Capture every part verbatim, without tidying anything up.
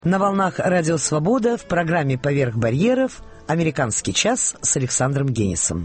На волнах Радио Свобода в программе «Поверх барьеров» «Американский час» с Александром Генисом.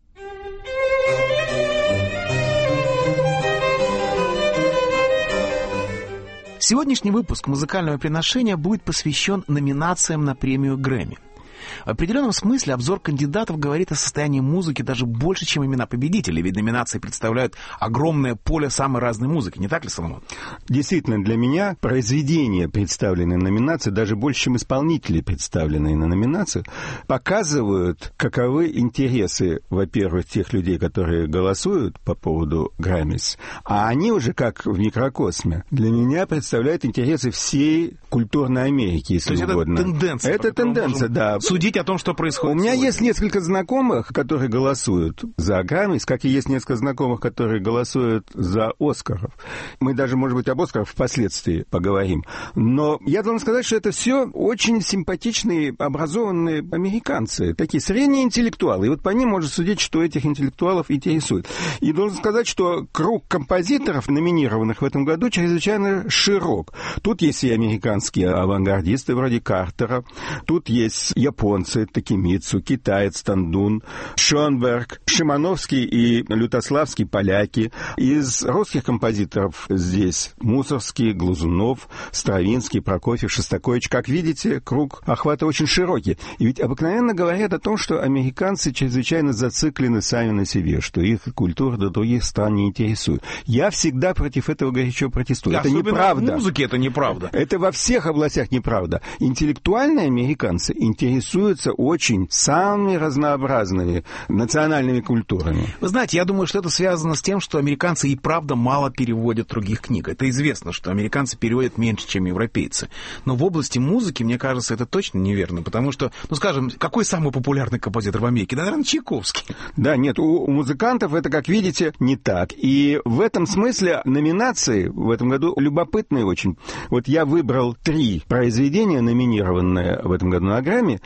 Сегодняшний выпуск музыкального приношения будет посвящен номинациям на премию Грэмми. В определенном смысле обзор кандидатов говорит о состоянии музыки даже больше, чем имена победителей, ведь номинации представляют огромное поле самой разной музыки, не так ли, Соломон? Действительно, для меня произведения, представленные на номинации, даже больше, чем исполнители, представленные на номинациях, показывают, каковы интересы, во-первых, тех людей, которые голосуют по поводу Грэммис, а они уже, как в микрокосме, для меня представляют интересы всей культурной Америки, если То угодно. Это тенденция. Это тенденция, да. Судить о том, что происходит. У меня сегодня. есть несколько знакомых, которые голосуют за Грэммис, как и есть несколько знакомых, которые голосуют за Оскаров. Мы даже, может быть, об Оскарах впоследствии поговорим. Но я должен сказать, что это все очень симпатичные, образованные американцы, такие средние интеллектуалы. И вот по ним можно судить, что этих интеллектуалов интересует. И должен сказать, что круг композиторов, номинированных в этом году, чрезвычайно широк. Тут есть и американские авангардисты вроде Картера, тут есть японцы, Такемицу, китаец Тандун, Шонберг, Шимановский и Лютославский, поляки. Из русских композиторов здесь Мусорский, Глазунов, Стравинский, Прокофьев, Шостакович. Как видите, круг охвата очень широкий. И ведь обыкновенно говорят о том, что американцы чрезвычайно зациклены сами на себе, что их культура до других стран не интересует. Я всегда против этого горячо протестую. Это неправда. В музыке это неправда. Это во всех областях неправда. Интеллектуальные американцы интересуются очень самыми разнообразными национальными культурами. Вы знаете, я думаю, что это связано с тем, что американцы и правда мало переводят других книг. Это известно, что американцы переводят меньше, чем европейцы. Но в области музыки, мне кажется, это точно неверно, потому что, ну, скажем, какой самый популярный композитор в Америке? Да, наверное, Чайковский. Да, нет, у, у музыкантов это, как видите, не так. И в этом смысле номинации в этом году любопытные очень. Вот я выбрал три произведения, номинированные в этом году на Грэмми,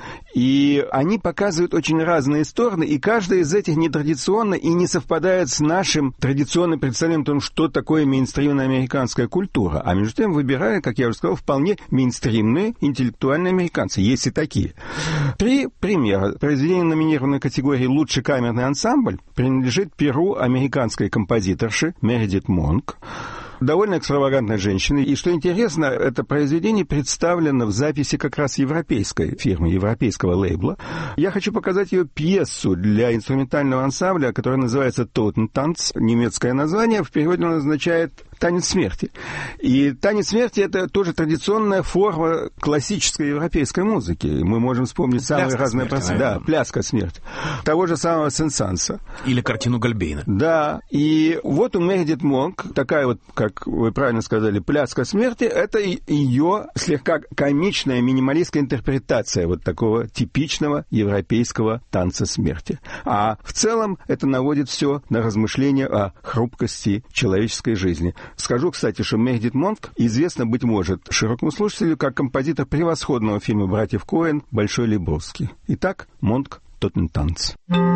и они показывают очень разные стороны, и каждая из этих нетрадиционна и не совпадает с нашим традиционным представлением о том, что такое мейнстримная американская культура. А между тем выбираю, как я уже сказал, вполне мейнстримные интеллектуальные американцы. Есть и такие. Три примера. Произведение, номинированное в категории «Лучший камерный ансамбль», принадлежит перу американской композиторши Мередит Монк. Довольно экстравагантной женщины. И что интересно, это произведение представлено в записи как раз европейской фирмы, европейского лейбла. Я хочу показать ее пьесу для инструментального ансамбля, которая называется «Totentanz». Немецкое название, в переводе он означает «Танец смерти». И «Танец смерти» — это тоже традиционная форма классической европейской музыки. Мы можем вспомнить самые пляска разные процессы. Да, «Пляска смерти». Того же самого Сен-Санса. Или картину Гольбейна. Да, и вот у Мередит Монк такая вот, как вы правильно сказали, «Пляска смерти» — это ее слегка комичная минималистская интерпретация вот такого типичного европейского танца смерти. А в целом это наводит все на размышления о хрупкости человеческой жизни. Скажу, кстати, что Мередит Монк известна, быть может, широкому слушателю как композитор превосходного фильма «Братьев Коэн» «Большой Лебовский». Итак, Монк «Totentanz».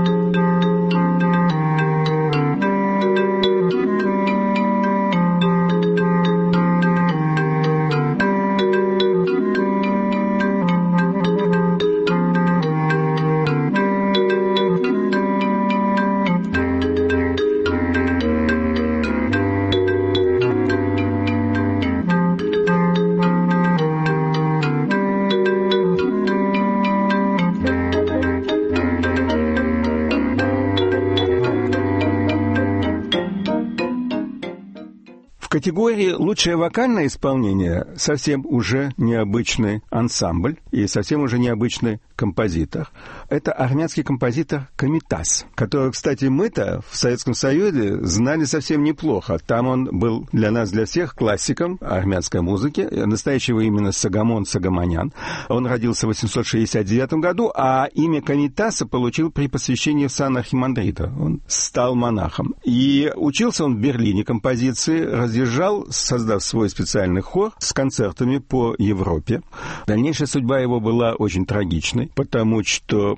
В категории «Лучшее вокальное исполнение» совсем уже необычный ансамбль и совсем уже необычный композитор. Это армянский композитор Комитас, которого, кстати, мы-то в Советском Союзе знали совсем неплохо. Там он был для нас, для всех, классиком армянской музыки. Настоящего имени Сагамон Сагаманян. Он родился в восемьсот шестьдесят девятом году, а имя Комитаса получил при посвящении в сан архимандрита. Он стал монахом. И учился он в Берлине композиции, разъезжал, создав свой специальный хор с концертами по Европе. Дальнейшая судьба его была очень трагичной, потому что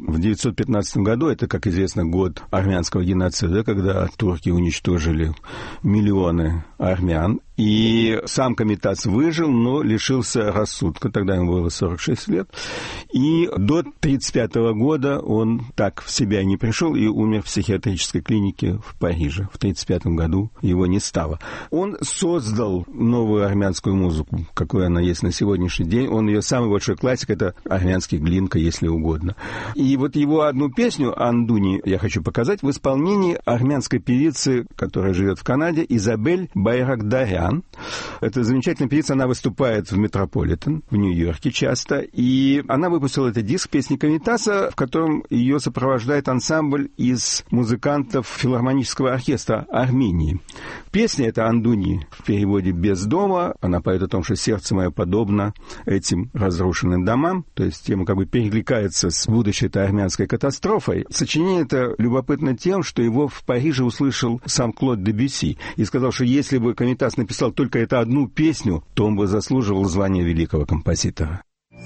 в девятьсот пятнадцатом году, это, как известно, год армянского геноцида, когда турки уничтожили миллионы армян, и сам Комитас выжил, но лишился рассудка. Тогда ему было сорок шесть лет. И до тридцать пятого года он так в себя не пришел и умер в психиатрической клинике в Париже. В тридцать пятом году его не стало. Он создал новую армянскую музыку, какой она есть на сегодняшний день. Он ее самый большой классик, это армянский Глинка, если угодно. И вот его одну песню «Андуни» я хочу показать в исполнении армянской певицы, которая живет в Канаде, Изабель Байрагдарян. Это замечательная певица, она выступает в Метрополитен в Нью-Йорке часто, и она выпустила этот диск «Песни Комитаса», в котором ее сопровождает ансамбль из музыкантов филармонического оркестра Армении. Песня эта «Андуни» в переводе «Без дома», она поет о том, что сердце мое подобно этим разрушенным домам, то есть тема как бы перекликается с будущей этой армянской катастрофой. Сочинение это любопытно тем, что его в Париже услышал сам Клод Дебюсси и сказал, что если бы Комитас написал только эту одну песню, то он бы заслуживал звания великого композитора.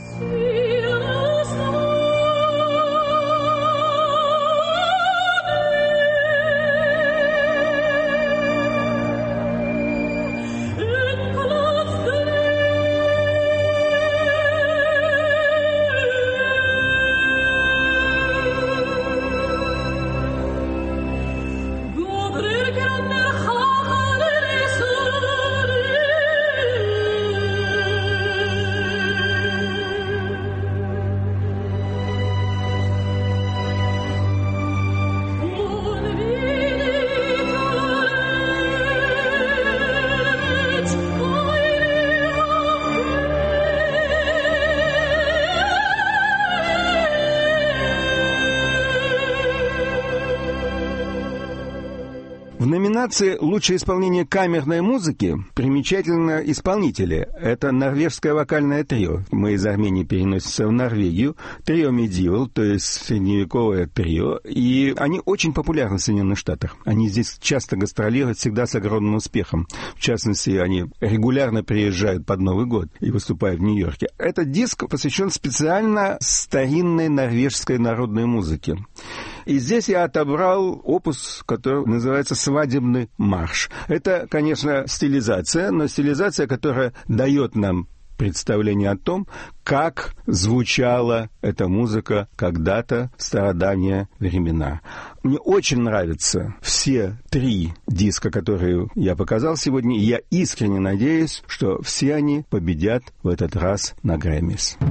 В номинации «Лучшее исполнение камерной музыки» примечательно исполнители. Это норвежское вокальное трио. Мы из Армении переносимся в Норвегию. Трио Medieval, то есть средневековое трио. И они очень популярны в Соединенных Штатах. Они здесь часто гастролируют, всегда с огромным успехом. В частности, они регулярно приезжают под Новый год и выступают в Нью-Йорке. Этот диск посвящен специально старинной норвежской народной музыке. И здесь я отобрал опус, который называется «Свадебный марш». Это, конечно, стилизация, но стилизация, которая дает нам представление о том, как звучала эта музыка когда-то в стародавние времена. Мне очень нравятся все три диска, которые я показал сегодня, и я искренне надеюсь, что все они победят в этот раз на Грэммис.